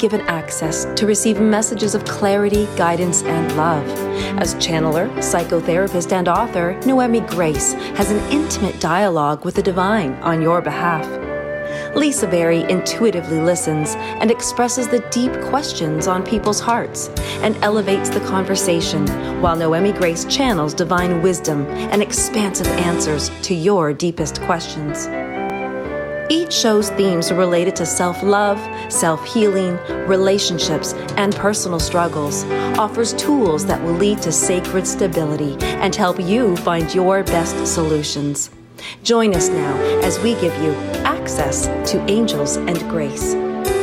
given access to receive messages of clarity, guidance, and love. As channeler, psychotherapist, and author, Noemi Grace has an intimate dialogue with the divine on your behalf. Lisa Berry intuitively listens and expresses the deep questions on people's hearts and elevates the conversation, while Noemi Grace channels divine wisdom and expansive answers to your deepest questions. Each show's themes are related to self-love, self-healing, relationships, and personal struggles, offers tools that will lead to sacred stability and help you find your best solutions. Join us now as we give you access to angels and grace.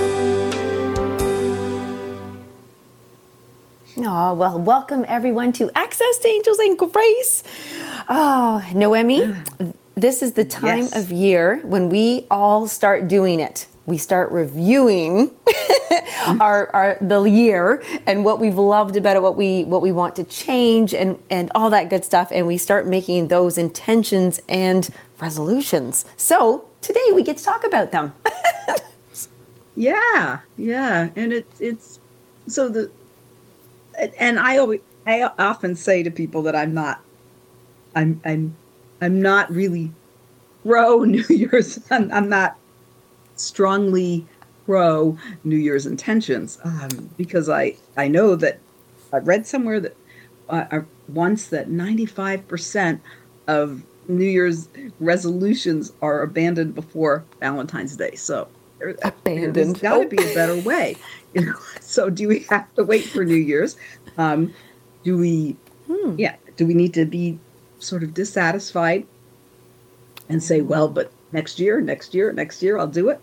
Oh, well, welcome everyone to Access to Angels and Grace. Oh, Noemi, this is the time of year when we all start doing it. We start reviewing the year and what we've loved about it, what we want to change and all that good stuff. And we start making those intentions and resolutions. So today we get to talk about them. Yeah. And it's so and I often say to people that I'm not really pro New Year's. I'm not strongly pro New Year's intentions because I know that I read somewhere that once that 95% of New Year's resolutions are abandoned before Valentine's Day. So there's got to be a better way. So do we have to wait for New Year's? Do we need to be sort of dissatisfied and say, well, but next year, I'll do it.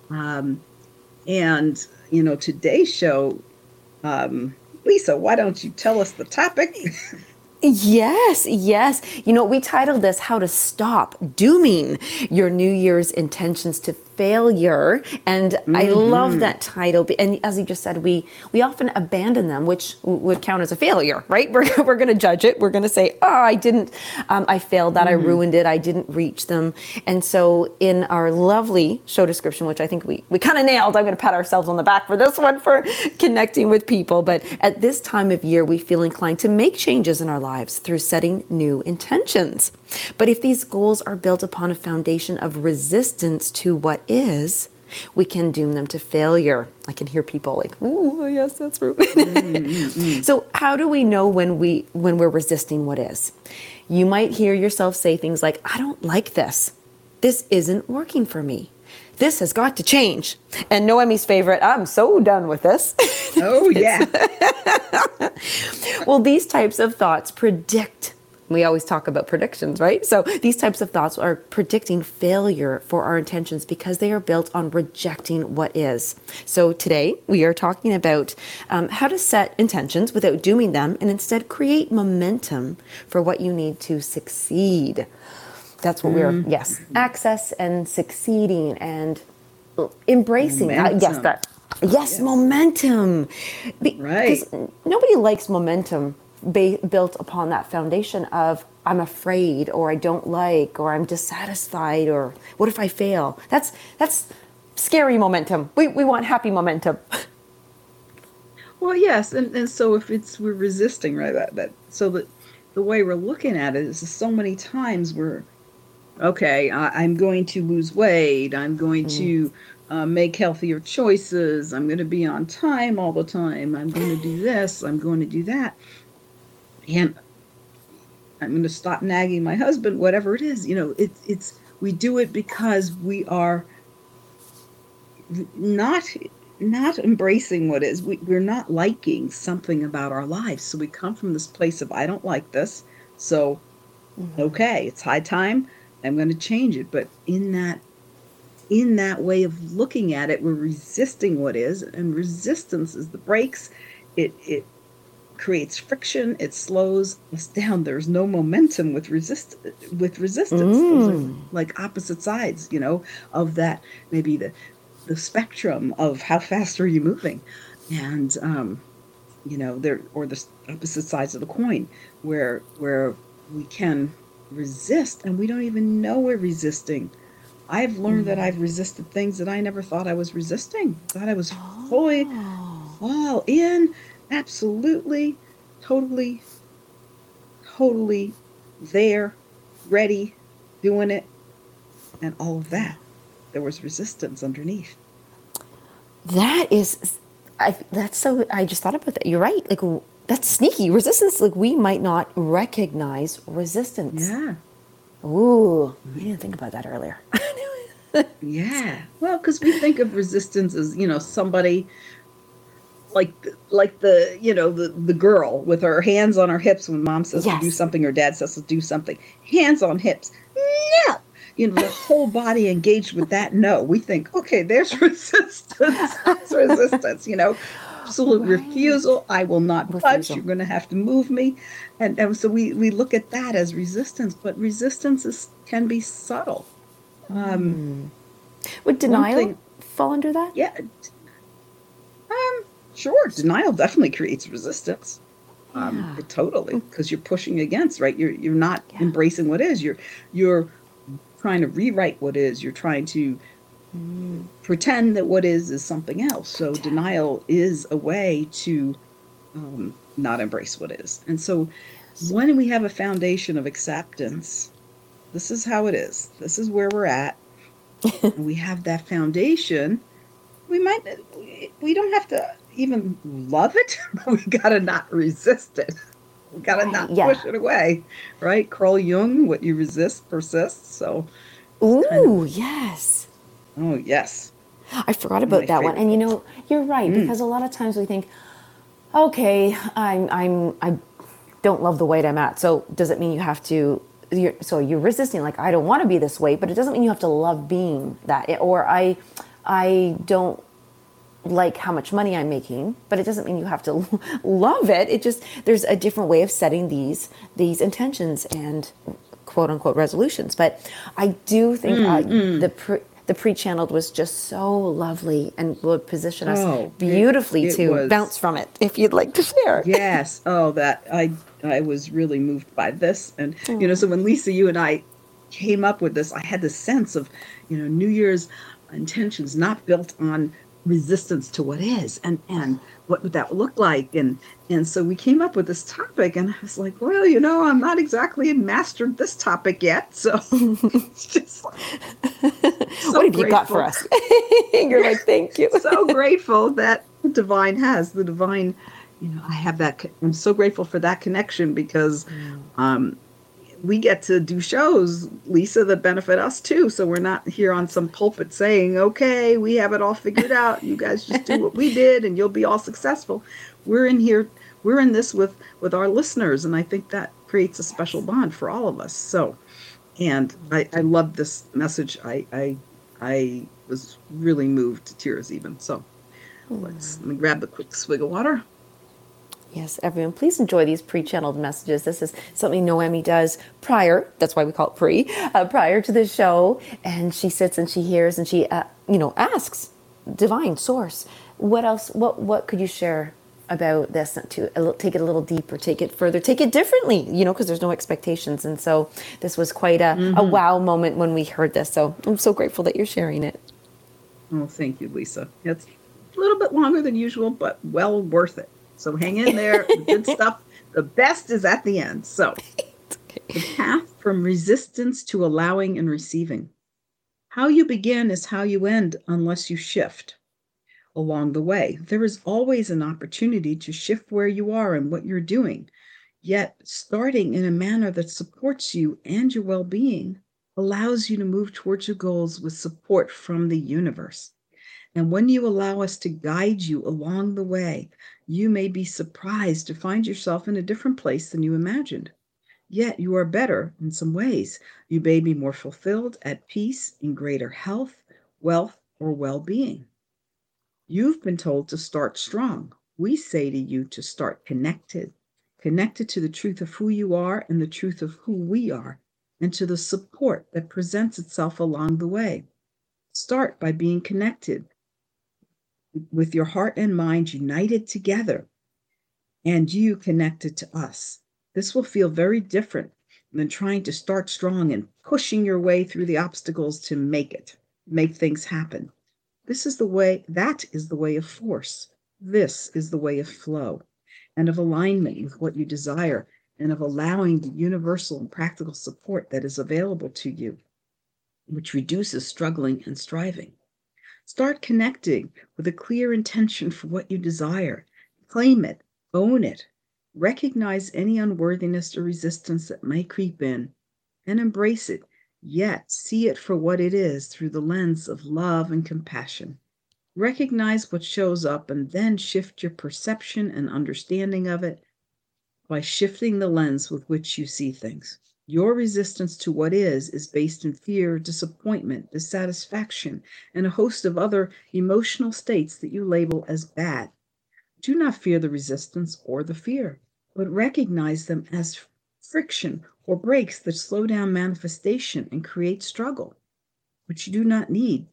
And, today's show, Lisa, why don't you tell us the topic? Yes. We titled this How to Stop Dooming Your New Year's Intentions to Failure. And I love that title. And as you just said, we often abandon them, which would count as a failure, right? We're going to judge it. We're going to say, I failed that. I ruined it. I didn't reach them. And so in our lovely show description, which I think we kind of nailed, I'm going to pat ourselves on the back for this one for connecting with people. But at this time of year, we feel inclined to make changes in our lives through setting new intentions. But if these goals are built upon a foundation of resistance to what is, we can doom them to failure. I can hear people like, "Oh, yes, that's true." So how do we know when we're resisting what is? You might hear yourself say things like, "I don't like this. This isn't working for me. This has got to change." And Noemi's favorite, "I'm so done with this." Oh, yeah. Well, these types of thoughts predict. We always talk about predictions, right? So these types of thoughts are predicting failure for our intentions because they are built on rejecting what is. So today we are talking about how to set intentions without dooming them and instead create momentum for what you need to succeed. That's what we're, access and succeeding and embracing. Momentum. Because nobody likes momentum built upon that foundation of I'm afraid or I don't like or I'm dissatisfied or what if I fail? That's scary momentum. We want happy momentum. Well, yes, and so if we're resisting, right, so that the way we're looking at it is so many times I'm going to lose weight, I'm going to make healthier choices, I'm going to be on time all the time, I'm going to do this, I'm going to do that. And I'm going to stop nagging my husband, whatever it is. We do it because we are not embracing what is. We're not liking something about our lives. So we come from this place of, I don't like this. So, okay, it's high time. I'm going to change it. But in that way of looking at it, we're resisting what is. And resistance is the brakes. It creates friction, it slows us down. There's no momentum with resistance. Those are like opposite sides, of that, maybe the spectrum of how fast are you moving. And there, or the opposite sides of the coin where we can resist and we don't even know we're resisting. I've learned that I've resisted things that I never thought I was resisting. Thought I was Oh, all in, absolutely, totally, totally there, ready, doing it, and all of yeah. that. There was resistance underneath. That is, that's so, I just thought about that. You're right. Like, that's sneaky. Resistance, like, we might not recognize resistance. Yeah. Ooh, I didn't think about that earlier. Yeah. Well, because we think of resistance as, somebody like the girl with her hands on her hips when mom says to do Yes. something or dad says to do something. Hands on hips. No. The whole body engaged with that. No, we think, okay, there's resistance. That's resistance. Absolute Right. refusal. I will not budge. Refusal. You're going to have to move me. And so we look at that as resistance, but resistance can be subtle. Um, Would one denial thing, fall under that? yeah, sure, denial definitely creates resistance. Yeah. It totally, because you're pushing against, right? You're not Yeah. embracing what is. You're trying to rewrite what is. You're trying to pretend that what is something else. So Pretend. denial is a way to not embrace what is. And so Yes. when we have a foundation of acceptance, this is how it is. This is where we're at, and we have that foundation. We might we don't have to even love it, but we gotta not resist it. We gotta Right. not Yeah. push it away, right? Carl Jung, what you resist persists. So it's kind of, Ooh, yes. oh yes, I forgot one of my about that one. favorite And books. you're right, Mm, because a lot of times we think, okay, I don't love the weight I'm at. So does it mean you have to? So you're resisting, like, I don't want to be this weight, but it doesn't mean you have to love being that. Or I don't like how much money I'm making, but it doesn't mean you have to love it. It just, there's a different way of setting these intentions and quote unquote resolutions. But I do think mm. the pre-channeled was just so lovely and would position us Oh, beautifully it to was. bounce from it if you'd like to share. Yes. Oh, that I was really moved by this. And Oh, so when Lisa, you and I came up with this, I had this sense of, New Year's intentions not built on resistance to what is and what would that look like. And so we came up with this topic and I was like, well, I'm not exactly mastered this topic yet. So it's just what so have you got for grateful. us? You're like, thank you. So grateful that the divine has the divine, I have that. I'm so grateful for that connection because um, we get to do shows, Lisa, that benefit us too. So we're not here on some pulpit saying, okay, we have it all figured out. You guys just do what we did and you'll be all successful. We're in here, we're in this with our listeners. And I think that creates a special Yes. bond for all of us. So, and I love this message. I was really moved to tears even. So let me grab a quick swig of water. Yes, everyone, please enjoy these pre-channeled messages. This is something Noemi does prior, that's why we call it prior to the show. And she sits and she hears and she, asks divine source, what else, what could you share about this to take it a little deeper, take it further, take it differently, because there's no expectations. And so this was quite a Hmm. wow moment when we heard this. So I'm so grateful that you're sharing it. Oh, thank you, Lisa. It's a little bit longer than usual, but well worth it. So hang in there. The good stuff, the best is at the end. So the path from resistance to allowing and receiving. How you begin is how you end unless you shift along the way. There is always an opportunity to shift where you are and what you're doing. Yet, starting in a manner that supports you and your well being allows you to move towards your goals with support from the universe. And when you allow us to guide you along the way, you may be surprised to find yourself in a different place than you imagined. Yet you are better in some ways. You may be more fulfilled, at peace, in greater health, wealth, or well being. You've been told to start strong. We say to you to start connected, connected to the truth of who you are and the truth of who we are, and to the support that presents itself along the way. Start by being connected with your heart and mind united together, and you connected to us. This will feel very different than trying to start strong and pushing your way through the obstacles to make things happen. That is the way of force. This is the way of flow and of alignment with what you desire and of allowing the universal and practical support that is available to you, which reduces struggling and striving. Start connecting with a clear intention for what you desire. Claim it, own it, recognize any unworthiness or resistance that may creep in, and embrace it, yet see it for what it is through the lens of love and compassion. Recognize what shows up and then shift your perception and understanding of it by shifting the lens with which you see things. Your resistance to what is based in fear, disappointment, dissatisfaction, and a host of other emotional states that you label as bad. Do not fear the resistance or the fear, but recognize them as friction or breaks that slow down manifestation and create struggle, which you do not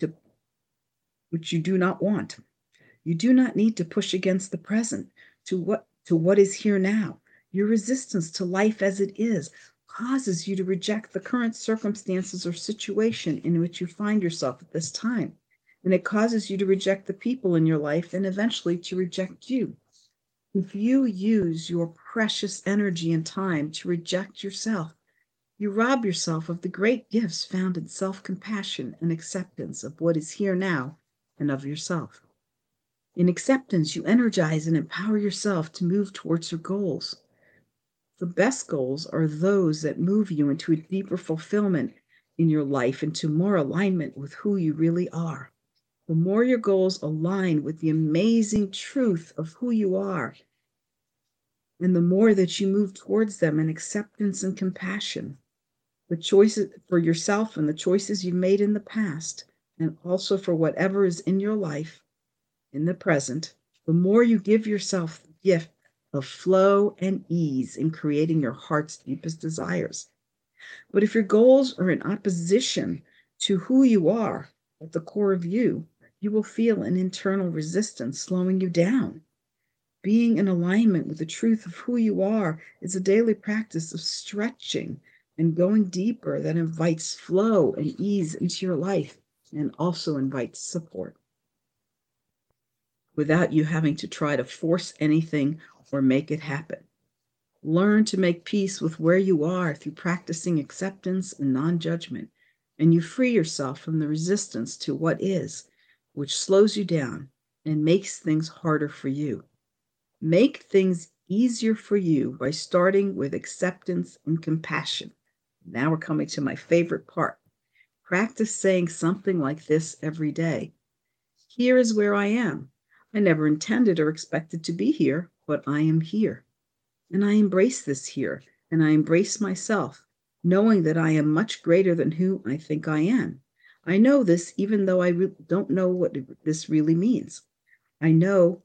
want. You do not need to push against the present to what is here now. Your resistance to life as it is causes you to reject the current circumstances or situation in which you find yourself at this time. And it causes you to reject the people in your life and eventually to reject you. If you use your precious energy and time to reject yourself, you rob yourself of the great gifts found in self-compassion and acceptance of what is here now and of yourself. In acceptance, you energize and empower yourself to move towards your goals. The best goals are those that move you into a deeper fulfillment in your life, into more alignment with who you really are. The more your goals align with the amazing truth of who you are, and the more that you move towards them in acceptance and compassion, the choices for yourself and the choices you've made in the past, and also for whatever is in your life in the present, the more you give yourself the gift of flow and ease in creating your heart's deepest desires. But if your goals are in opposition to who you are at the core of you, you will feel an internal resistance slowing you down. Being in alignment with the truth of who you are is a daily practice of stretching and going deeper that invites flow and ease into your life and also invites support without you having to try to force anything or make it happen. Learn to make peace with where you are through practicing acceptance and non-judgment, and you free yourself from the resistance to what is, which slows you down and makes things harder for you. Make things easier for you by starting with acceptance and compassion. Now we're coming to my favorite part. Practice saying something like this every day. Here is where I am. I never intended or expected to be here, but I am here. And I embrace this here, and I embrace myself, knowing that I am much greater than who I think I am. I know this even though I don't know what this really means. I know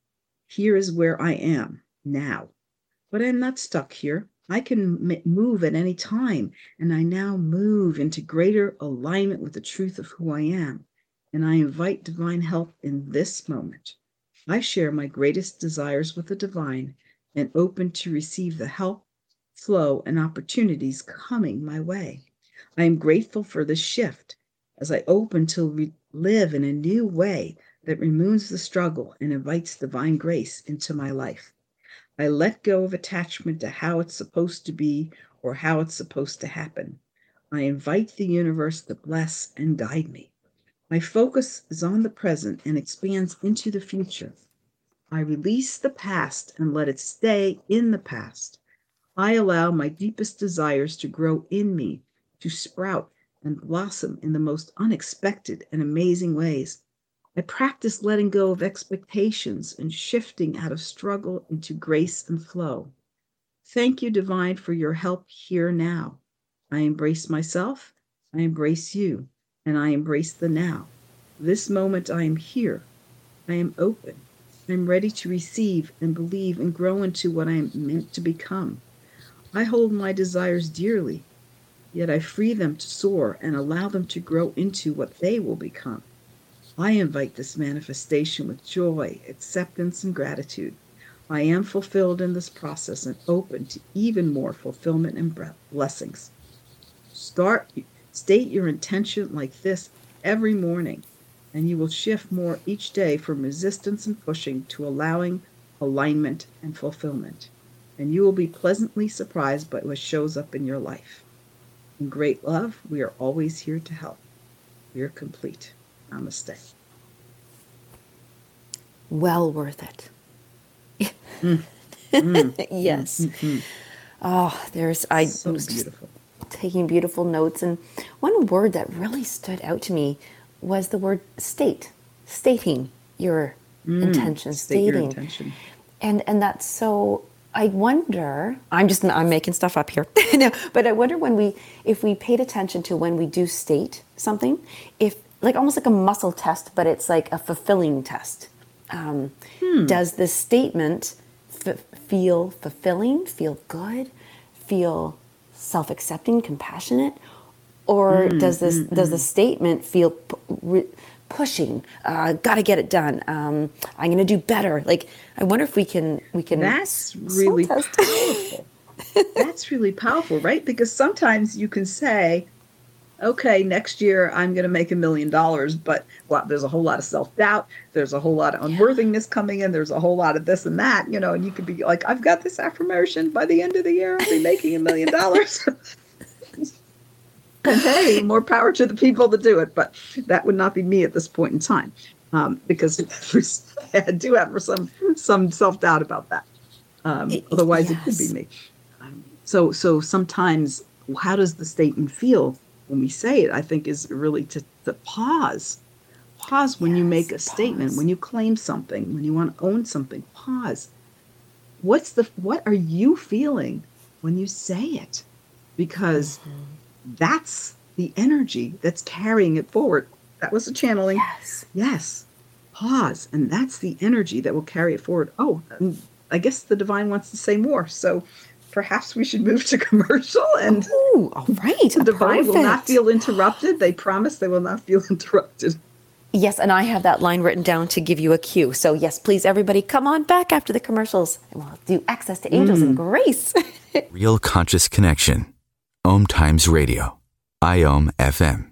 here is where I am now, but I'm not stuck here. I can move at any time, and I now move into greater alignment with the truth of who I am, and I invite divine help in this moment. I share my greatest desires with the divine and open to receive the help, flow, and opportunities coming my way. I am grateful for this shift as I open to live in a new way that removes the struggle and invites divine grace into my life. I let go of attachment to how it's supposed to be or how it's supposed to happen. I invite the universe to bless and guide me. My focus is on the present and expands into the future. I release the past and let it stay in the past. I allow my deepest desires to grow in me, to sprout and blossom in the most unexpected and amazing ways. I practice letting go of expectations and shifting out of struggle into grace and flow. Thank you, Divine, for your help here now. I embrace myself, I embrace you, and I embrace the now. This moment I am here. I am open. I'm ready to receive and believe and grow into what I am meant to become. I hold my desires dearly, yet I free them to soar and allow them to grow into what they will become. I invite this manifestation with joy, acceptance, and gratitude. I am fulfilled in this process and open to even more fulfillment and blessings. State your intention like this every morning. and you will shift more each day from resistance and pushing to allowing, alignment, and fulfillment. And you will be pleasantly surprised by what shows up in your life. In great love, we are always here to help. You're complete. Namaste. Well worth it. Yes. Oh, I So was just beautiful. taking beautiful notes. And one word that really stood out to me was the word state, stating your intention, State your stating. intention. And that's so, I wonder, I'm making stuff up here. No, but I wonder if we paid attention to when we do state something, if like almost like a muscle test, but it's like a fulfilling test. Does the statement feel fulfilling, feel good, feel self-accepting, compassionate, or does the statement feel pushing? Got to get it done. I'm going to do better. Like, I wonder if we can. That's really powerful. That's really powerful, right? Because sometimes you can say, okay, next year I'm going to make $1 million, but there's a whole lot of self-doubt. There's a whole lot of unworthiness coming in. There's a whole lot of this and that, and you could be like, I've got this affirmation. By the end of the year, I'll be making $1 million. And hey, more power to the people that do it. But that would not be me at this point in time, because I do have some self-doubt about that. Otherwise, It could be me. So sometimes, how does the statement feel when we say it? I think is really to pause. Pause when you make a statement, when you claim something, when you want to own something. Pause. What are you feeling when you say it? Because that's the energy that's carrying it forward. That was a channeling. Yes. Pause. And that's the energy that will carry it forward. Oh, I guess the divine wants to say more. So perhaps we should move to commercial. And all right. The divine will not feel interrupted. They promise they will not feel interrupted. Yes, and I have that line written down to give you a cue. So yes, please, everybody, come on back after the commercials, and we'll do Access to Angels and Grace. Real Conscious Connection. Om Times Radio. IOM FM.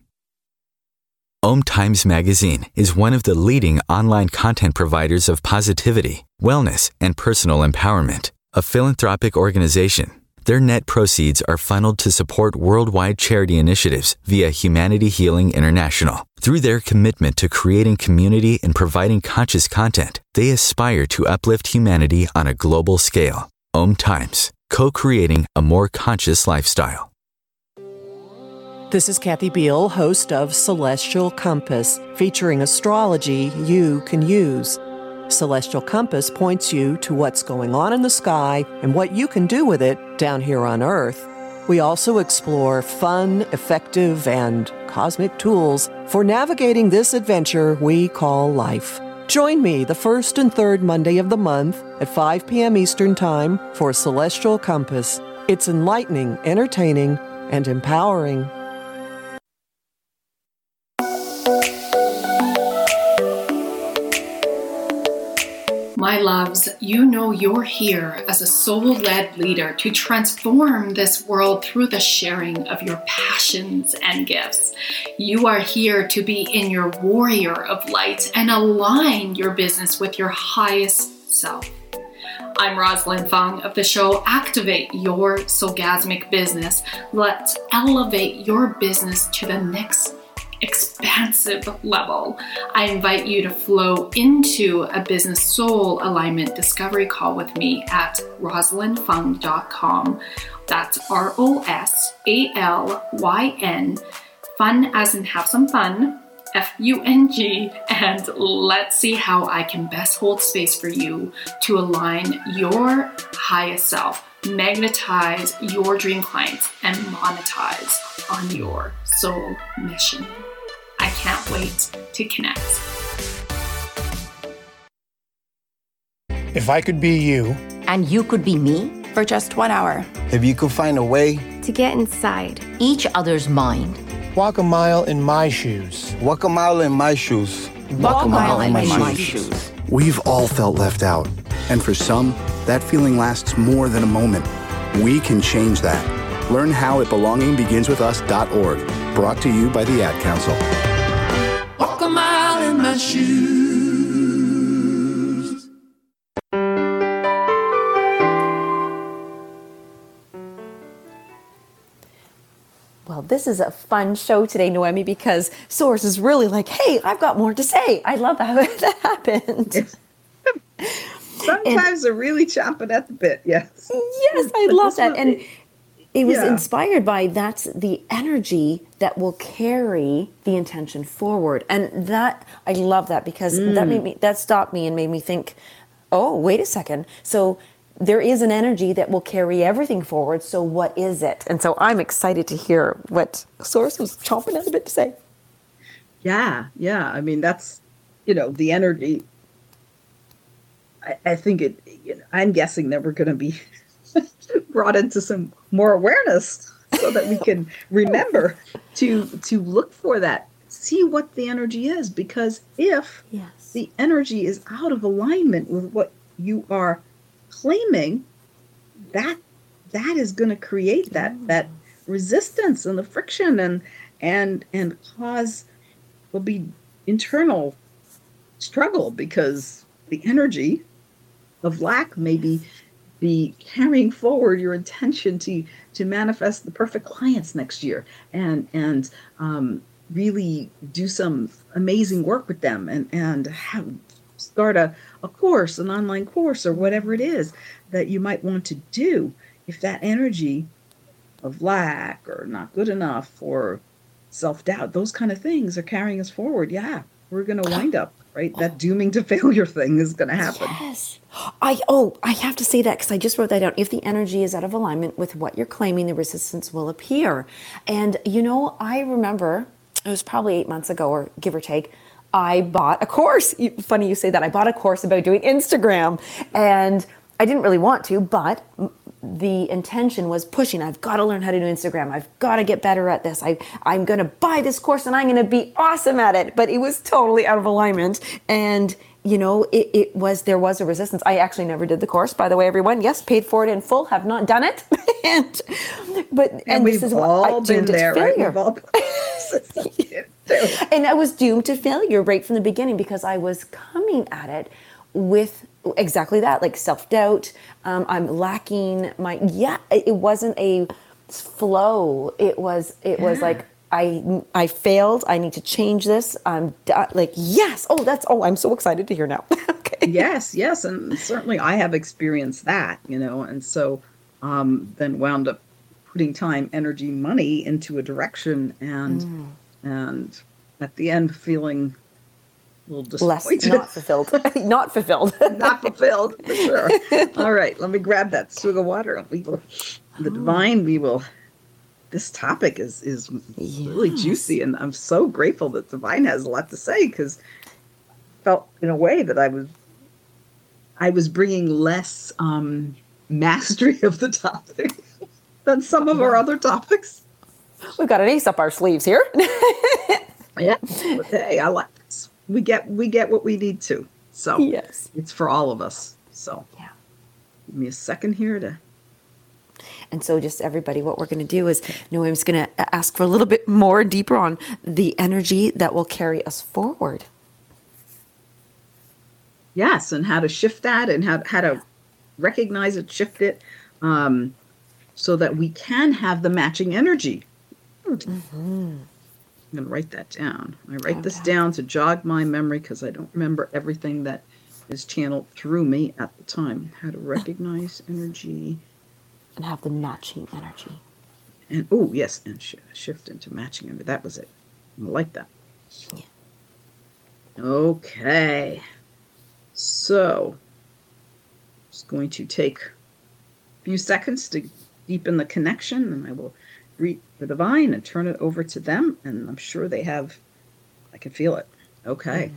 Om Times Magazine is one of the leading online content providers of positivity, wellness, and personal empowerment. A philanthropic organization, their net proceeds are funneled to support worldwide charity initiatives via Humanity Healing International. Through their commitment to creating community and providing conscious content, they aspire to uplift humanity on a global scale. Om Times, co-creating a more conscious lifestyle. This is Kathy Beal, host of Celestial Compass, featuring astrology you can use. Celestial Compass points you to what's going on in the sky and what you can do with it down here on Earth. We also explore fun, effective, and cosmic tools for navigating this adventure we call life. Join me the first and third Monday of the month at 5 p.m. Eastern Time for Celestial Compass. It's enlightening, entertaining, and empowering. My loves, you know you're here as a soul-led leader to transform this world through the sharing of your passions and gifts. You are here to be in your warrior of light and align your business with your highest self. I'm Rosalind Fung of the show Activate Your Soulgasmic Business. Let's elevate your business to the next expansive level. I invite you to flow into a business soul alignment discovery call with me at rosalindfung.com. That's ROSALYN, fun as in have some fun, FUNG, and let's see how I can best hold space for you to align your highest self, magnetize your dream clients, and monetize on your soul mission. I can't wait to connect. If I could be you, and you could be me, for just 1 hour, if you could find a way to get inside each other's mind, walk a mile in my shoes. Walk a mile in my shoes. Walk a mile in my shoes. We've all felt left out, and for some, that feeling lasts more than a moment. We can change that. Learn how at belongingbeginswithus.org. Brought to you by the Ad Council. Walk a mile in shoes. Well, this is a fun show today, Noemi, because Source is really like, hey, I've got more to say. I love how that happened. Sometimes they're really chomping at the bit, yes. Yes, I love that. And it was inspired by that's the energy that will carry the intention forward. And that, I love that because that stopped me and made me think, oh, wait a second. So there is an energy that will carry everything forward. So what is it? And so I'm excited to hear what Source was chomping at the bit to say. Yeah. I mean, that's, the energy. I think I'm guessing that we're going to be brought into some more awareness so that we can remember to look for that, see what the energy is. Because if the energy is out of alignment with what you are claiming, that is going to create that resistance and the friction and cause will be internal struggle, because the energy of lack may be carrying forward your intention to manifest the perfect clients next year and really do some amazing work with them and start a course, an online course, or whatever it is that you might want to do. If that energy of lack or not good enough or self-doubt, those kind of things are carrying us forward, we're going to wind up, right? That dooming to failure thing is going to happen. Yes. I have to say that because I just wrote that down. If the energy is out of alignment with what you're claiming, the resistance will appear. And, I remember it was probably 8 months ago, or give or take, I bought a course. Funny you say that. I bought a course about doing Instagram, and I didn't really want to, but the intention was pushing. I've got to learn how to do Instagram. I've got to get better at this. I'm going to buy this course and I'm going to be awesome at it. But it was totally out of alignment. And, there was a resistance. I actually never did the course, by the way, everyone. Yes, paid for it in full, have not done it. and we've all been there, right? We've all And I was doomed to failure right from the beginning because I was coming at it with exactly that, like self-doubt. I'm lacking it wasn't a flow. It was like, I failed. I need to change this. I'm yes. I'm so excited to hear now. Okay. Yes. And certainly I have experienced that, and so then wound up putting time, energy, money into a direction and at the end feeling a little disappointed. Not fulfilled. Not fulfilled. Not fulfilled, for sure. All right, let me grab that swig of water. This topic is really juicy, and I'm so grateful that Divine has a lot to say, because I felt in a way that I was bringing less mastery of the topic than some of our other topics. We've got an ace up our sleeves here. Yeah, but hey, I like this. We get what we need to. So yes, it's for all of us. So give me a second here And so just everybody, what we're going to do is Noem's going to ask for a little bit more deeper on the energy that will carry us forward. Yes, and how to shift that and how to recognize it, shift it, so that we can have the matching energy. Mm-hmm. I'm going to write that down. I write this down to jog my memory because I don't remember everything that is channeled through me at the time. How to recognize energy. And have the matching energy. And, yes, and shift into matching energy. That was it. I like that. Yeah. Okay. So, just going to take a few seconds to deepen the connection, and I will greet the Divine and turn it over to them, and I'm sure I can feel it. Okay.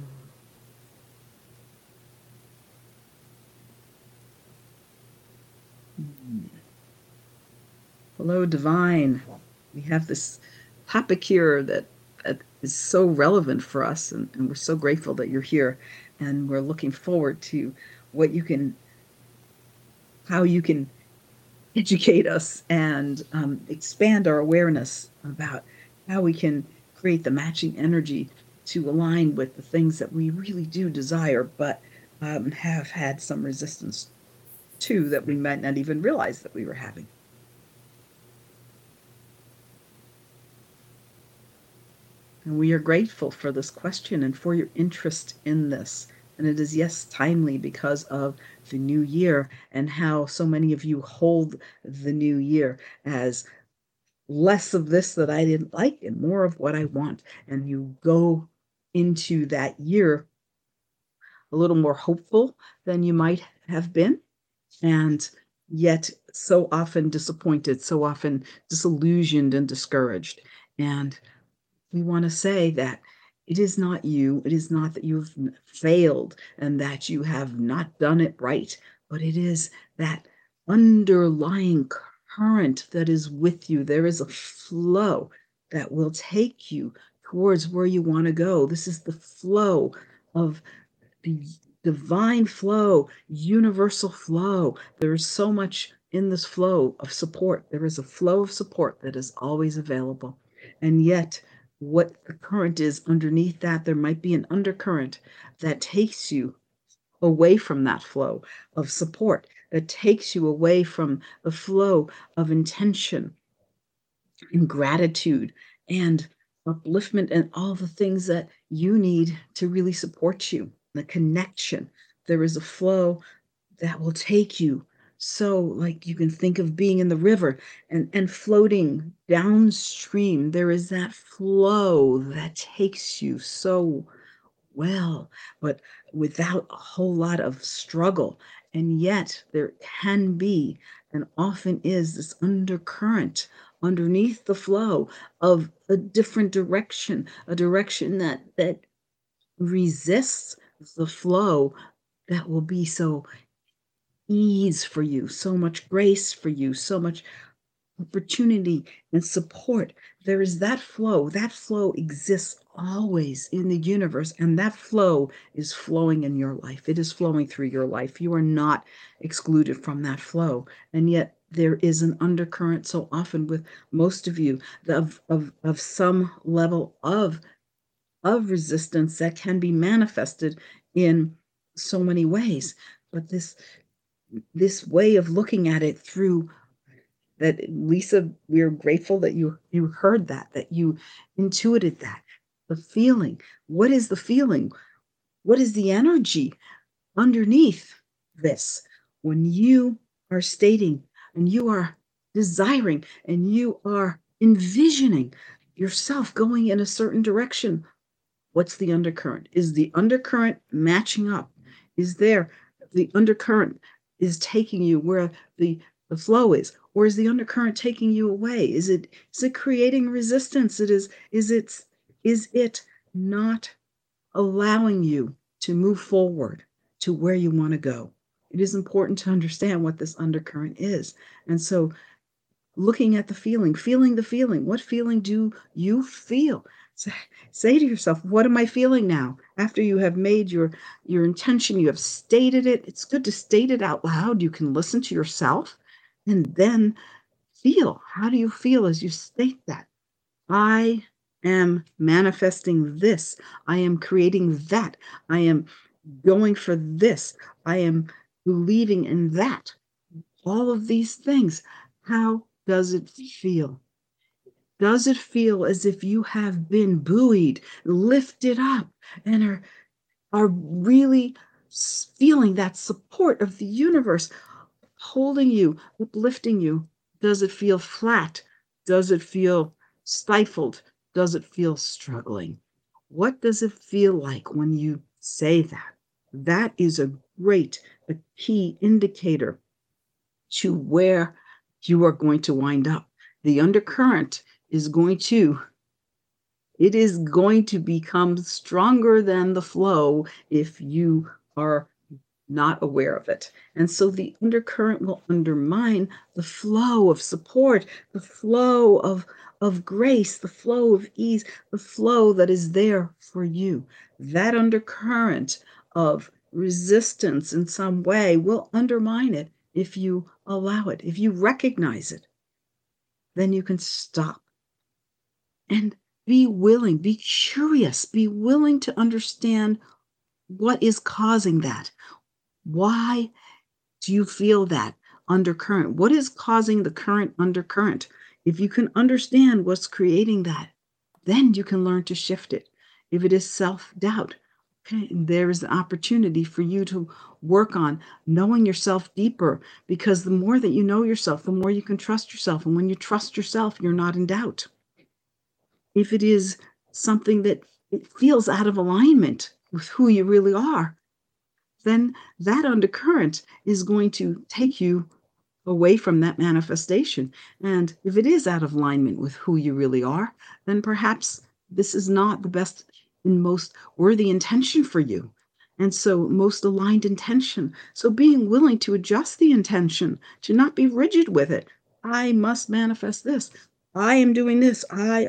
Hello, Divine. We have this topic here that is so relevant for us, and we're so grateful that you're here, and we're looking forward to how you can educate us and expand our awareness about how we can create the matching energy to align with the things that we really do desire, but have had some resistance to that we might not even realize that we were having. And we are grateful for this question and for your interest in this. And it is, yes, timely because of the new year and how so many of you hold the new year as less of this that I didn't like and more of what I want. And you go into that year a little more hopeful than you might have been, and yet so often disappointed, so often disillusioned and discouraged. And we want to say that it is not you, it is not that you've failed and that you have not done it right, but it is that underlying current that is with you. There is a flow that will take you towards where you want to go. This is the flow of the divine flow, universal flow. There is so much in this flow of support. There is a flow of support that is always available. And yet, what the current is underneath that, there might be an undercurrent that takes you away from that flow of support, that takes you away from the flow of intention and gratitude and upliftment and all the things that you need to really support you. The connection. There is a flow that will take you. So like you can think of being in the river and floating downstream. There is that flow that takes you so well, but without a whole lot of struggle. And yet there can be and often is this undercurrent underneath the flow of a different direction, a direction that resists the flow that will be so ease for you, so much grace for you, so much opportunity and support. There is that flow. That flow exists always in the universe, and that flow is flowing in your life. It is flowing through your life. You are not excluded from that flow. And yet there is an undercurrent so often with most of you of some level of resistance that can be manifested in so many ways. But this way of looking at it through that, Lisa, we're grateful that you heard that you intuited that. The feeling. What is the feeling? What is the energy underneath this? When you are stating and you are desiring and you are envisioning yourself going in a certain direction, what's the undercurrent? Is the undercurrent matching up? Is there the undercurrent is taking you where the flow is, or is the undercurrent taking you away? Is it creating resistance? Is it not allowing you to move forward to where you want to go? It is important to understand what this undercurrent is. And so looking at the feeling, feeling the feeling, what feeling do you feel? Say to yourself, what am I feeling now? After you have made your intention, you have stated it. It's good to state it out loud. You can listen to yourself and then feel. How do you feel as you state that? I am manifesting this. I am creating that. I am going for this. I am believing in that. All of these things. How does it feel? Does it feel as if you have been buoyed, lifted up, and are really feeling that support of the universe holding you, uplifting you? Does it feel flat? Does it feel stifled? Does it feel struggling? What does it feel like when you say that? That is a key indicator to where you are going to wind up. The undercurrent is going to become stronger than the flow if you are not aware of it. And so the undercurrent will undermine the flow of support, the flow of grace, the flow of ease, the flow that is there for you. That undercurrent of resistance in some way will undermine it if you allow it. If you recognize it, then you can stop and be willing, be curious, be willing to understand what is causing that. Why do you feel that undercurrent? What is causing the current undercurrent? If you can understand what's creating that, then you can learn to shift it. If it is self-doubt, okay, there is an opportunity for you to work on knowing yourself deeper, because the more that you know yourself, the more you can trust yourself. And when you trust yourself, you're not in doubt. If it is something that it feels out of alignment with who you really are, then that undercurrent is going to take you away from that manifestation. And if it is out of alignment with who you really are, then perhaps this is not the best and most worthy intention for you. And so most aligned intention. So being willing to adjust the intention, to not be rigid with it. I must manifest this. I am doing this.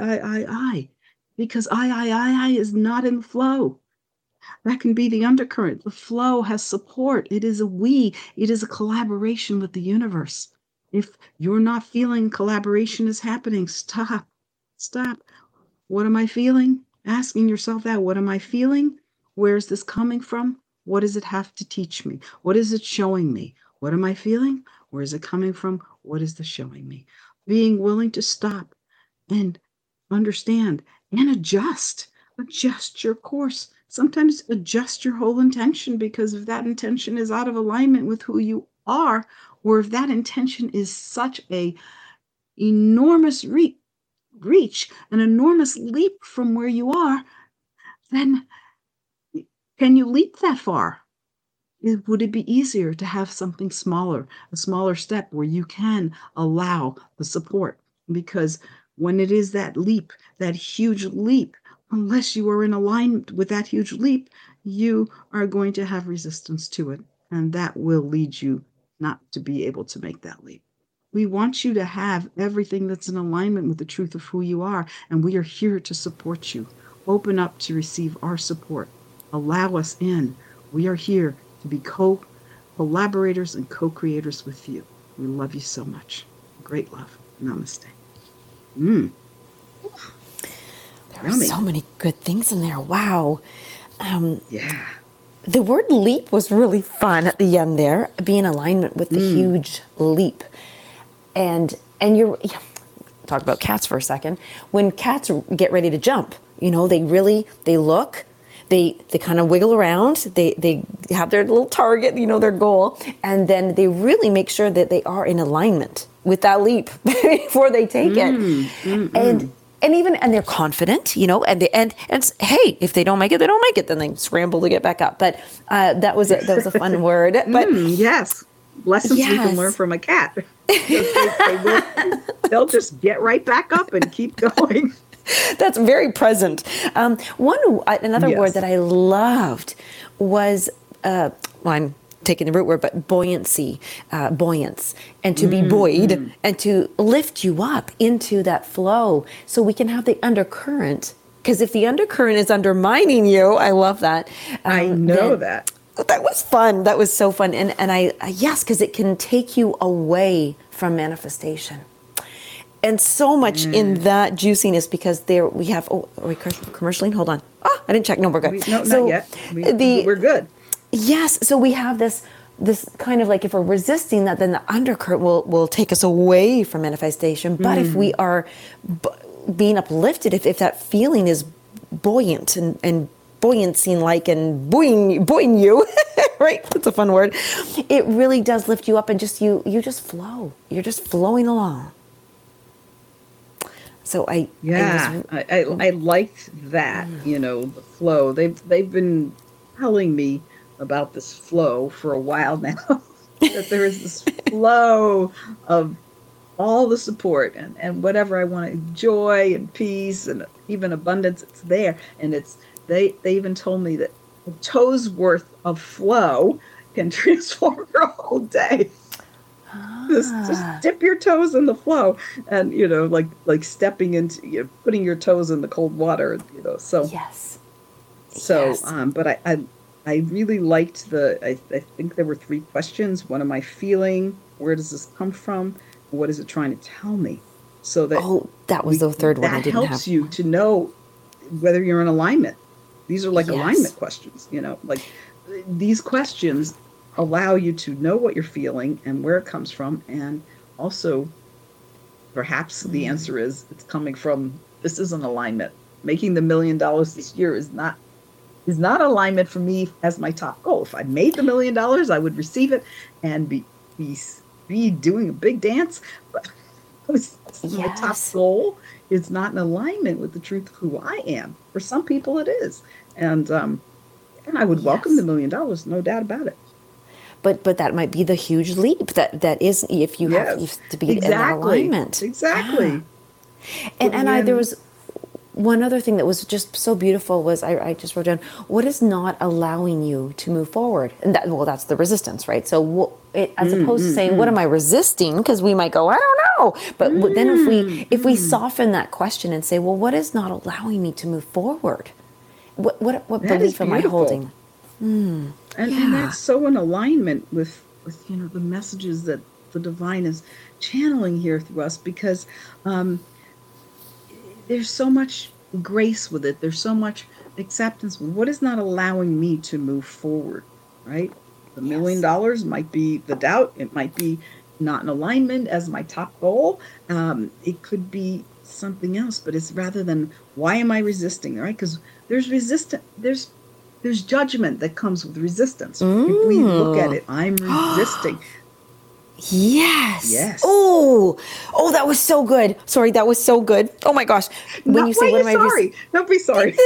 I. Because I is not in the flow. That can be the undercurrent. The flow has support. It is a we. It is a collaboration with the universe. If you're not feeling collaboration is happening, stop. Stop. What am I feeling? Asking yourself that. What am I feeling? Where is this coming from? What does it have to teach me? What is it showing me? What am I feeling? Where is it coming from? What is this showing me? Being willing to stop and understand and adjust. Adjust your course. Sometimes adjust your whole intention, because if that intention is out of alignment with who you are, or if that intention is such a enormous reach, an enormous leap from where you are, then can you leap that far? Would it be easier to have something smaller, a smaller step where you can allow the support? Because when it is that leap, that huge leap, unless you are in alignment with that huge leap, you are going to have resistance to it. And that will lead you not to be able to make that leap. We want you to have everything that's in alignment with the truth of who you are. And we are here to support you. Open up to receive our support. Allow us in. We are here to be collaborators and co-creators with you. We love you so much. Great love. Namaste. There were so many good things in there. Wow. Yeah. The word leap was really fun at the end there. Be in alignment with the huge leap. And you're talk about cats for a second. When cats get ready to jump, they look, they kind of wiggle around, they have their little target, their goal, and then they really make sure that they are in alignment with that leap before they take it. And they're confident, and hey, if they don't make it, they don't make it. Then they scramble to get back up. But that was a fun word. But yes, lessons we can learn from a cat. They'll just get right back up and keep going. That's very present. Another word that I loved was I'm taking the root word, but buoyancy, buoyance, and to be buoyed and to lift you up into that flow, so we can have the undercurrent. Because if the undercurrent is undermining you, I love that. I know that. That was fun. That was so fun. And yes, because it can take you away from manifestation. And so much in that juiciness, because there we have, are we commercialing? Hold on. Oh, I didn't check. No, we're good. Not yet. We're good. Yes. So we have this kind of like, if we're resisting that, then the undercurrent will take us away from manifestation. But if we are being uplifted, if that feeling is buoyant and buoyancy like and buoying you, right? That's a fun word. It really does lift you up, and just you just flow. You're just flowing along. So I liked that, the flow. They've been telling me about this flow for a while now, that there is this flow of all the support and whatever I want, joy and peace and even abundance, it's there. And they even told me that a toe's worth of flow can transform your whole day. Just dip your toes in the flow, and like stepping into, putting your toes in the cold water, so yes. But I really liked I think there were 3 questions. What am I feeling? Where does this come from? What is it trying to tell me? so that that was the third one I didn't have. That helps you to know whether you're in alignment. These are like Yes. alignment questions, like these questions allow you to know what you're feeling and where it comes from, and also perhaps the answer is it's coming from, this is an alignment. Making the $1 million this year is not alignment for me as my top goal. If I made the $1 million, I would receive it and be doing a big dance. But my top goal is not in alignment with the truth of who I am. For some people, it is, and I would welcome the $1 million, no doubt about it. But that might be the huge leap that is, if you have to be in that alignment. Exactly. Yeah. And there was one other thing that was just so beautiful was I just wrote down, what is not allowing you to move forward? And that's the resistance, right? So as opposed to saying, what am I resisting? Because we might go, I don't know. But then if we soften that question and say, well, what is not allowing me to move forward? What belief am I holding? And that's so in alignment with the messages that the divine is channeling here through us, because there's so much grace with it. There's so much acceptance. What is not allowing me to move forward, right? The $1 million might be the doubt. It might be not in alignment as my top goal. It could be something else, but it's rather than why am I resisting, right? Because there's resistance. There's judgment that comes with resistance. If we look at it, I'm resisting. Yes. Oh, that was so good. Sorry, that was so good. Oh my gosh. When you say, what am I sorry? Don't be sorry.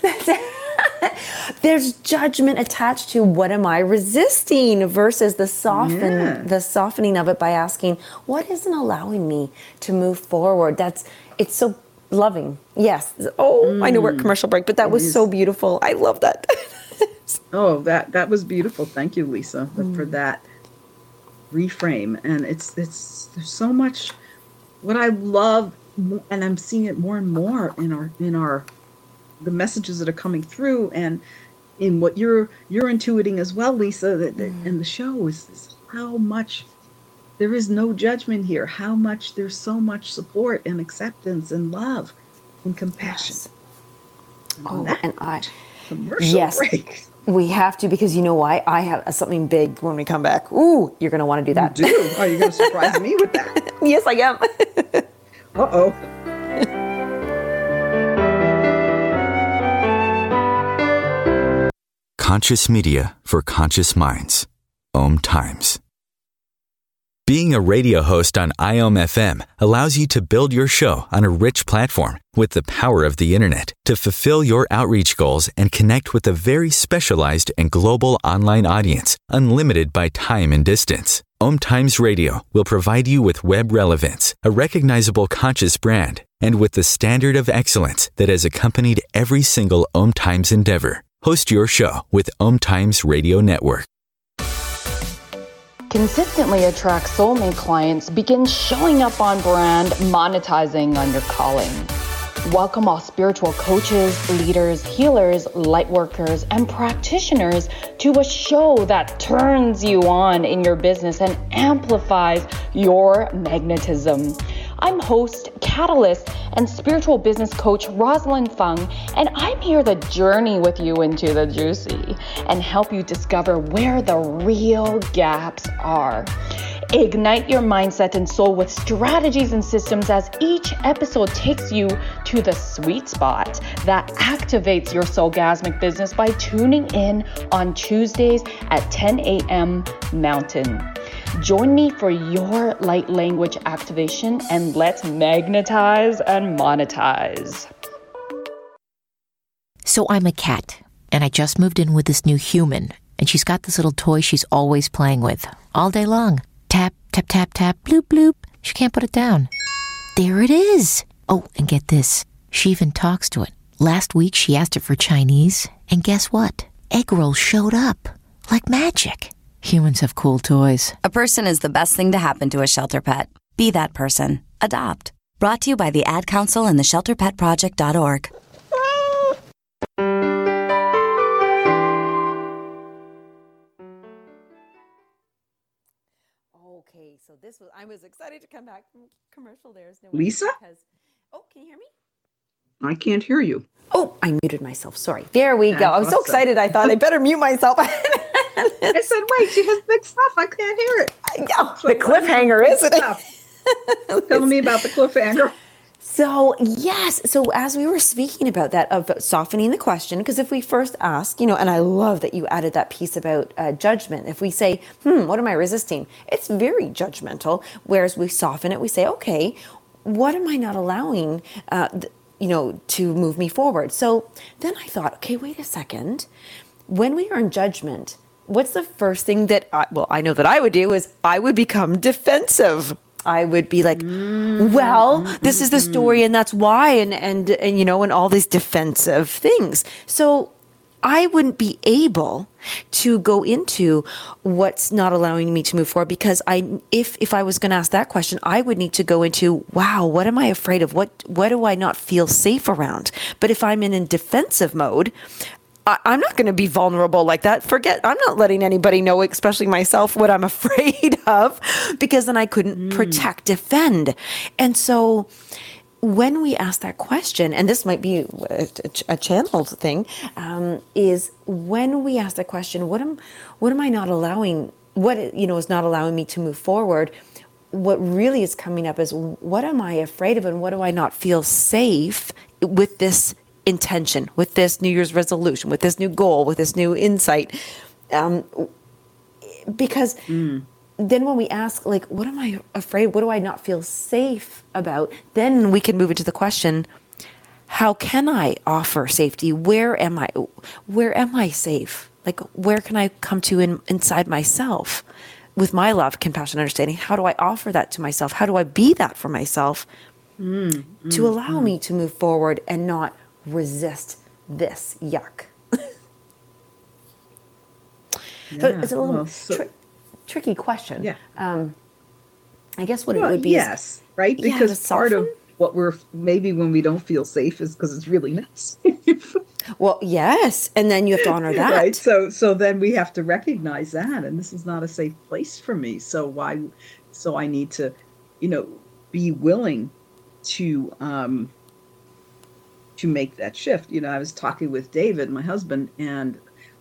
There's judgment attached to what am I resisting versus the softening of it by asking, what isn't allowing me to move forward? It's so loving. Yes. I know we're at commercial break, but that was so beautiful. I love that. That was beautiful. Thank you, Lisa, for that reframe. And it's there's so much what I love, and I'm seeing it more and more in our the messages that are coming through, and in what you're intuiting as well, Lisa, and the show is how much there is no judgment here, how much there's so much support and acceptance and love and compassion. Yes. Commercial break. We have to, because you know why? I have something big when we come back. Ooh, you're going to want to do that. You do? Are you going to surprise me with that? Yes, I am. Uh-oh. Conscious media for conscious minds. Om Times. Being a radio host on IOM FM allows you to build your show on a rich platform with the power of the internet to fulfill your outreach goals and connect with a very specialized and global online audience, unlimited by time and distance. Om Times Radio will provide you with web relevance, a recognizable conscious brand, and with the standard of excellence that has accompanied every single Om Times endeavor. Host your show with Om Times Radio Network. Consistently attract soulmate clients. Begin showing up on brand, monetizing on your calling. Welcome all spiritual coaches, leaders, healers, light workers, and practitioners to a show that turns you on in your business and amplifies your magnetism. I'm host, catalyst, and spiritual business coach Rosalind Fung, and I'm here to journey with you into the juicy and help you discover where the real gaps are. Ignite your mindset and soul with strategies and systems as each episode takes you to the sweet spot that activates your soulgasmic business by tuning in on Tuesdays at 10 a.m. Mountain. Join me for your light language activation, and let's magnetize and monetize. So I'm a cat, and I just moved in with this new human, and she's got this little toy she's always playing with, all day long. Tap, tap, tap, tap, bloop, bloop. She can't put it down. There it is. Oh, and get this. She even talks to it. Last week, she asked it for Chinese, and guess what? Egg rolls showed up. Like magic. Humans have cool toys. A person is the best thing to happen to a shelter pet. Be that person. Adopt. Brought to you by the Ad Council and the ShelterPetProject.org. Okay, so So I was excited to come back from commercial there. Lisa? Oh, can you hear me? I can't hear you. Oh, I muted myself. Sorry. There we go. I was so excited. I thought I better mute myself. I said, wait, she has big stuff. I can't hear it. Yeah, the cliffhanger, isn't it? Tell me about the cliffhanger. So, yes. So as we were speaking about that, of softening the question, because if we first ask, and I love that you added that piece about judgment. If we say, what am I resisting? It's very judgmental. Whereas we soften it, we say, okay, what am I not allowing, to move me forward? So then I thought, okay, wait a second. When we are in judgment, what's the first thing that I know that I would do is I would become defensive. I would be like, well, this is the story and that's why, and all these defensive things. So I wouldn't be able to go into what's not allowing me to move forward, because if I was going to ask that question, I would need to go into, wow, what am I afraid of? What do I not feel safe around? But if I'm in a defensive mode, I'm not going to be vulnerable like that. I'm not letting anybody know, especially myself, what I'm afraid of, because then I couldn't protect, defend. And so when we ask that question, and this might be a channeled thing, is when we ask that question, what am I not allowing, what is not allowing me to move forward? What really is coming up is, what am I afraid of, and what do I not feel safe with this intention, with this New Year's resolution, with this new goal, with this new insight? Because then when we ask, like, what am I afraid? What do I not feel safe about? Then we can move into the question, how can I offer safety? Where am I safe? Like, where can I come to inside myself with my love, compassion, understanding? How do I offer that to myself? How do I be that for myself to allow me to move forward and not resist this yuck? So it's a little tricky question. Yeah. I guess what it would be. Yes, right? Because part of what maybe when we don't feel safe is because it's really not safe. Well, yes. And then you have to honor that. Right. So then we have to recognize that. And this is not a safe place for me. So I need to, be willing to make that shift. I was talking with David, my husband, and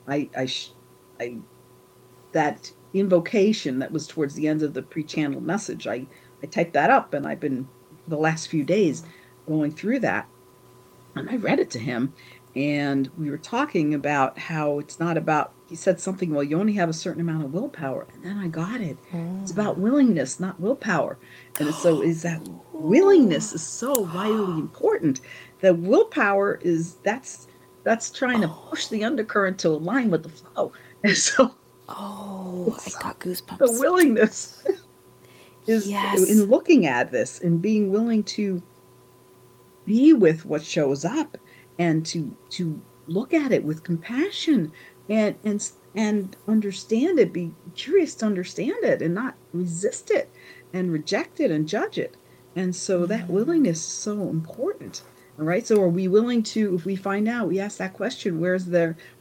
that invocation that was towards the end of the pre-channeled message, I typed that up, and I've been the last few days going through that, and I read it to him, and we were talking about how it's not about, he said something, well, you only have a certain amount of willpower, and then I got it. It's about willingness, not willpower. And so is that willingness is so vitally important. The willpower that's trying to push the undercurrent to align with the flow. And so I got goosebumps. The willingness is in looking at this and being willing to be with what shows up and to look at it with compassion and understand it, be curious to understand it and not resist it and reject it and judge it. And so that willingness is so important. All right. So are we willing to, if we find out, we ask that question, where is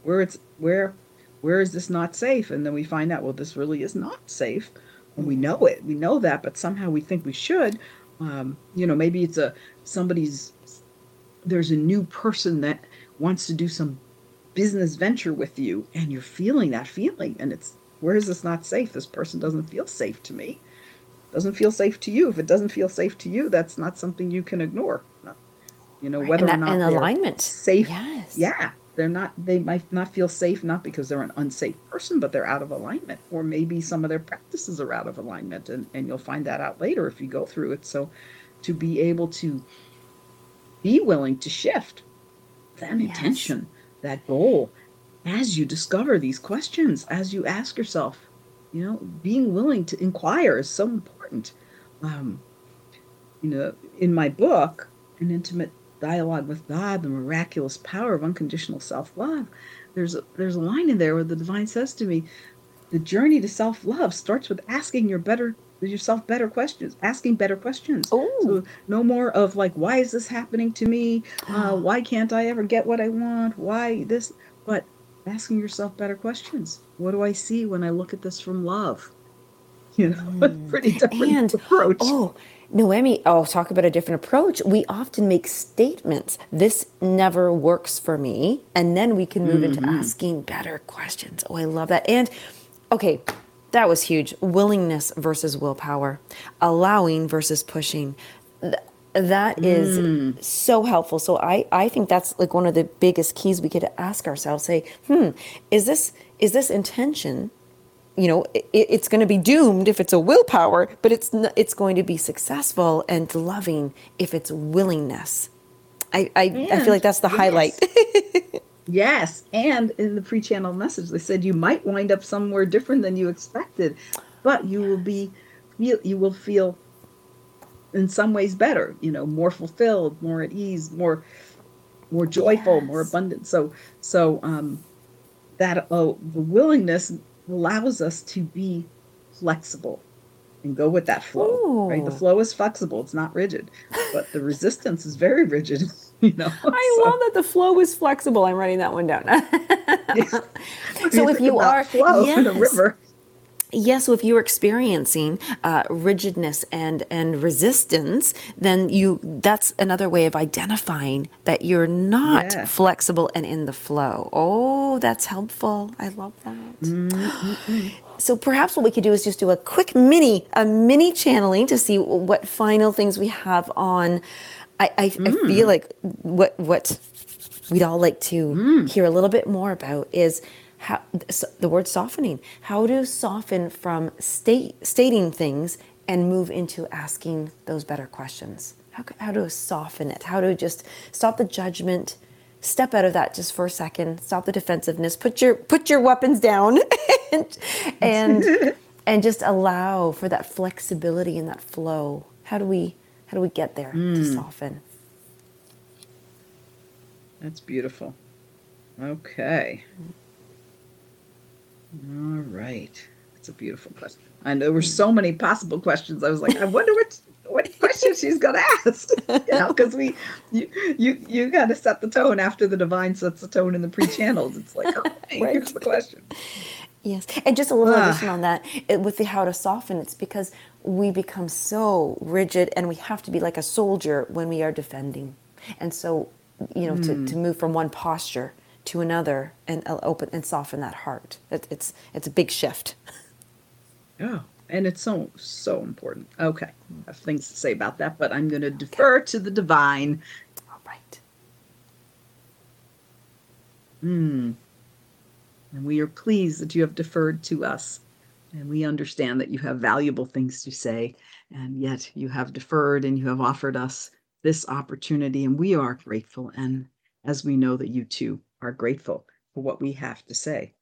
this not safe? And then we find out, well, this really is not safe. And we know it. We know that, but somehow we think we should. Maybe it's there's a new person that wants to do some business venture with you, and you're feeling that feeling. And it's, where is this not safe? This person doesn't feel safe to me. Doesn't feel safe to you. If it doesn't feel safe to you, that's not something you can ignore. Whether or not in they're alignment. Safe. Yes. Yeah. They might not feel safe, not because they're an unsafe person, but they're out of alignment. Or maybe some of their practices are out of alignment. And you'll find that out later if you go through it. So to be able to be willing to shift that intention, that goal, as you discover these questions, as you ask yourself, being willing to inquire is so important. In my book, An Intimate Dialogue with God, The Miraculous Power of Unconditional Self-Love, there's a line in there where the divine says to me, the journey to self-love starts with asking yourself better questions, asking better questions. So no more of like, why is this happening to me? Why can't I ever get what I want? Why this? But asking yourself better questions. What do I see when I look at this from love? Pretty different approach. Oh, Noemi, talk about a different approach. We often make statements. This never works for me. And then we can move into asking better questions. Oh, I love that. And okay, that was huge. Willingness versus willpower, allowing versus pushing. That is so helpful. So I think that's like one of the biggest keys we could ask ourselves, say, is this intention? It's going to be doomed if it's a willpower, but it's going to be successful and loving if it's willingness. I feel like that's the highlight. Yes. And in the pre-channel message, they said you might wind up somewhere different than you expected, but you will feel in some ways better, more fulfilled, more at ease, more joyful, more abundant. So the willingness allows us to be flexible and go with that flow. Right? The flow is flexible; it's not rigid, but the resistance is very rigid. I love that the flow is flexible. I'm writing that one down. So if you are flow in a river. Yes, so if you're experiencing rigidness and resistance, then that's another way of identifying that you're not flexible and in the flow. Oh, that's helpful. I love that. So perhaps what we could do is just do a quick mini channeling to see what final things we have on. I feel like what we'd all like to hear a little bit more about is how the word softening, how to soften from stating things and move into asking those better questions. How to soften it, how to just stop the judgment, step out of that just for a second, stop the defensiveness, put your weapons down and just allow for that flexibility and that flow. How do we get there to soften? That's beautiful. Okay. All right. That's a beautiful question. And there were so many possible questions. I was like, I wonder what question she's going to ask. Because you got to set the tone after the divine sets the tone in the pre-channels. It's like, here's the question. Yes. And just a little addition on that, with the how to soften, it's because we become so rigid and we have to be like a soldier when we are defending. And so, to move from one posture to another and open and soften that heart. It's a big shift. Yeah, and it's so important. Okay, I have things to say about that, but I'm going to defer to the divine. All right. And we are pleased that you have deferred to us, and we understand that you have valuable things to say, and yet you have deferred and you have offered us this opportunity, and we are grateful. And as we know that you too are grateful for what we have to say.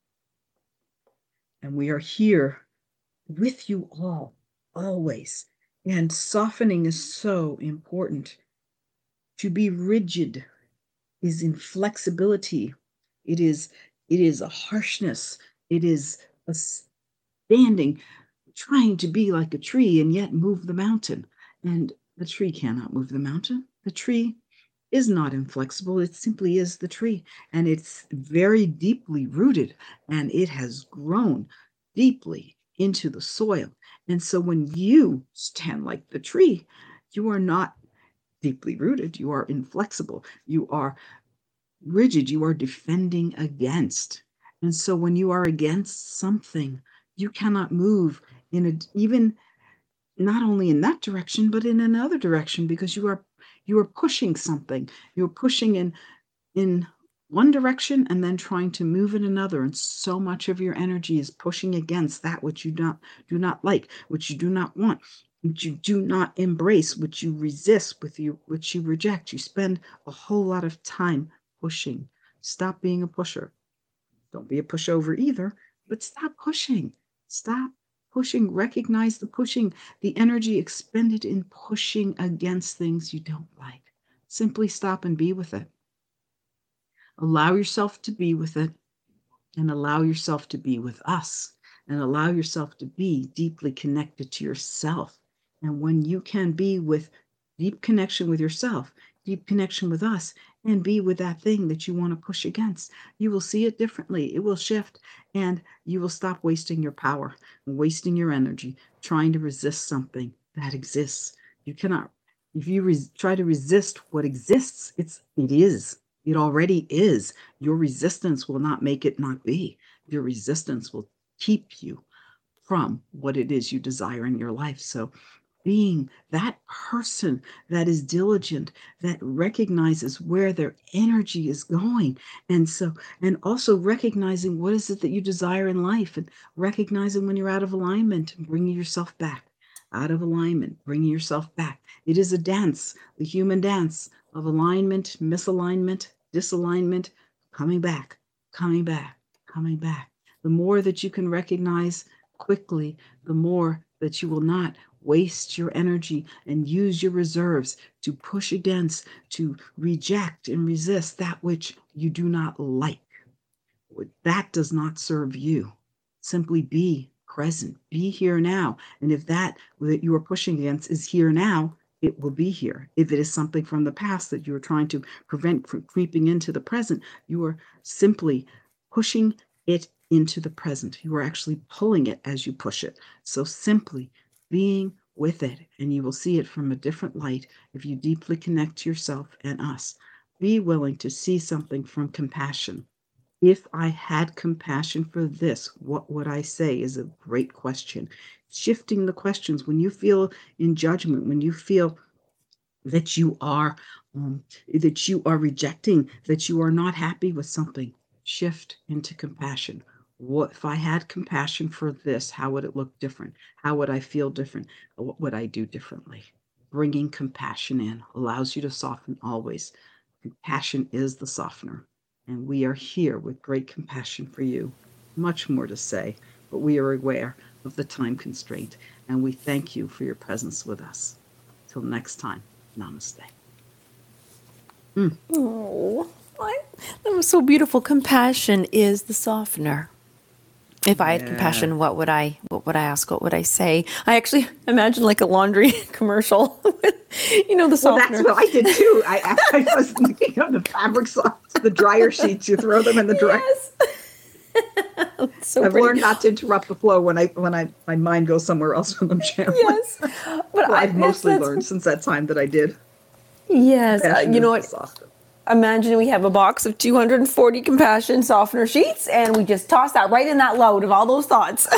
And we are here with you all, always. And softening is so important. To be rigid is inflexibility. It is a harshness. It is a standing, trying to be like a tree and yet move the mountain. And the tree cannot move the mountain. The tree is not inflexible. It simply is the tree. And it's very deeply rooted, and it has grown deeply into the soil. And so when you stand like the tree, you are not deeply rooted. You are inflexible. You are rigid. You are defending against. And so when you are against something, you cannot move even not only in that direction, but in another direction, because you are pushing something. You're pushing in one direction and then trying to move in another. And so much of your energy is pushing against that which you do not like, which you do not want, which you do not embrace, which you resist, which you reject. You spend a whole lot of time pushing. Stop being a pusher. Don't be a pushover either, but stop pushing. Stop pushing. Recognize the pushing, the energy expended in pushing against things you don't like. Simply stop and be with it. Allow yourself to be with it, and allow yourself to be with us, and allow yourself to be deeply connected to yourself. And when you can be with deep connection with yourself, deep connection with us and be with that thing that you want to push against. You will see it differently. It will shift, and you will stop wasting your power and wasting your energy trying to resist something that exists. You cannot, if you try to resist what exists, it is. It already is. Your resistance will not make it not be. Your resistance will keep you from what it is you desire in your life. So being that person that is diligent, that recognizes where their energy is going. And also recognizing what is it that you desire in life, and recognizing when you're out of alignment and bringing yourself back. Out of alignment, bringing yourself back. It is a dance, the human dance of alignment, misalignment, disalignment, coming back, coming back, coming back. The more that you can recognize quickly, the more that you will not waste your energy and use your reserves to push against, to reject and resist that which you do not like. That does not serve you. Simply be present, be here now. And if that you are pushing against is here now, it will be here. If it is something from the past that you are trying to prevent from creeping into the present, you are simply pushing it into the present. You are actually pulling it as you push it. So simply being with it, and you will see it from a different light if you deeply connect to yourself and us. Be willing to see something from compassion. If I had compassion for this, what would I say is a great question. Shifting the questions when you feel in judgment, when you feel that you are rejecting, that you are not happy with something, shift into compassion. What if I had compassion for this? How would it look different? How would I feel different? What would I do differently? Bringing compassion in allows you to soften always. Compassion is the softener. And we are here with great compassion for you. Much more to say, but we are aware of the time constraint. And we thank you for your presence with us. Till next time, namaste. Oh, that was so beautiful. Compassion is the softener. If I had compassion, what would I ask? What would I say? I actually imagine like a laundry commercial with, the softener. Well, that's what I did too. I was thinking of the fabric softs, the dryer sheets. You throw them in the dryer. Yes. So I've pretty. learned not to interrupt the flow when my mind goes somewhere else when I'm channeling. Yes, but I've mostly learned since that time that I did. Yes, you know what? Imagine we have a box of 240 compassion softener sheets, and we just toss that right in that load of all those thoughts.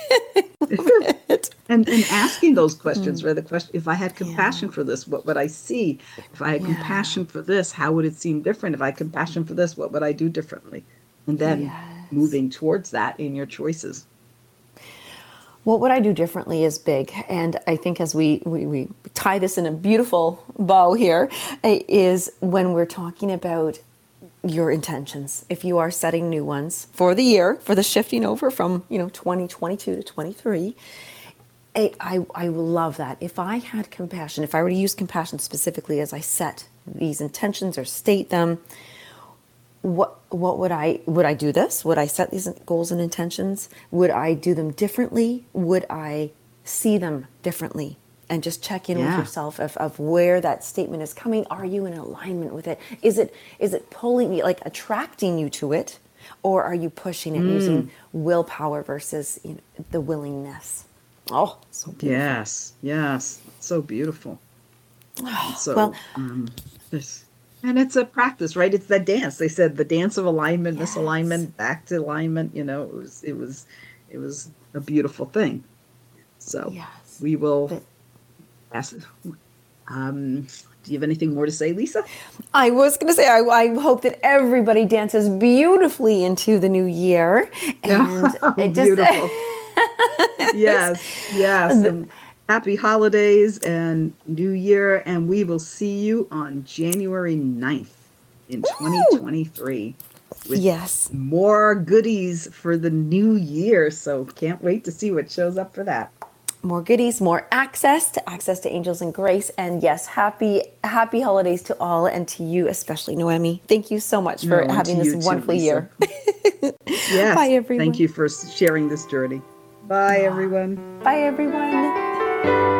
and asking those questions, right? The question: if I had compassion for this, what would I see? If I had compassion for this, how would it seem different? If I had compassion for this, what would I do differently? And then moving towards that in your choices. What would I do differently is big. And I think as we tie this in a beautiful bow here, is when we're talking about your intentions. If you are setting new ones for the year, for the shifting over from 2022 to 23, I love that. If I had compassion, if I were to use compassion specifically as I set these intentions or state them, what would I do this? Would I set these goals and intentions? Would I do them differently? Would I see them differently? And just check in with yourself of where that statement is coming. Are you in alignment with it? Is it pulling you, like attracting you to it? Or are you pushing it using willpower versus the willingness? Oh, so beautiful. Yes. So beautiful. And it's a practice, right? It's that dance. They said the dance of alignment, misalignment, back to alignment. It was a beautiful thing. So we will ask. Do you have anything more to say, Lisa? I was going to say, I hope that everybody dances beautifully into the new year. And beautiful. Yes. And happy holidays and New Year, and we will see you on January 9th in 2023 with more goodies for the new year. So can't wait to see what shows up for that. More goodies, more access to angels and grace. And yes, happy holidays to all, and to you especially, Noemi. Thank you so much for having this wonderful year. Yes. Bye, everyone. Thank you for sharing this journey. Bye, everyone. Bye, everyone.